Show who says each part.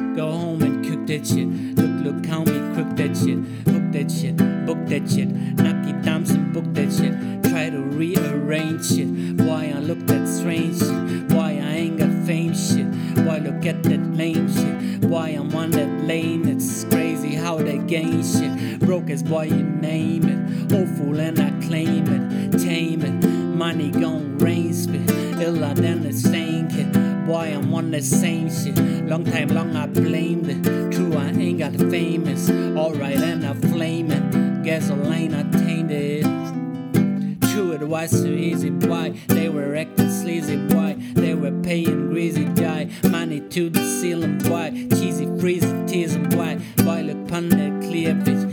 Speaker 1: Go home and cook that shit. Look how me crook that shit. Hook that shit, book that shit. Nucky Thompson, book that shit. Try to rearrange shit. Why I look that strange shit. Why I ain't got fame shit. Why look at that lame shit. Why I'm on that lane. It's crazy how they gain shit. Broke as boy you name it. Awful and I claim it. Tame it. Money gon' rain spit. Iller than the same kid. Boy, I'm on the same shit. Long time long I blamed it. True, I ain't got famous. Alright, and I flame it. Gasoline, I tamed it. True, it was too easy, boy. They were acting sleazy, boy. They were paying greasy, die. Money to the ceiling, boy. Cheesy, freezy, teasing, boy. Boy, look pun that clear fish.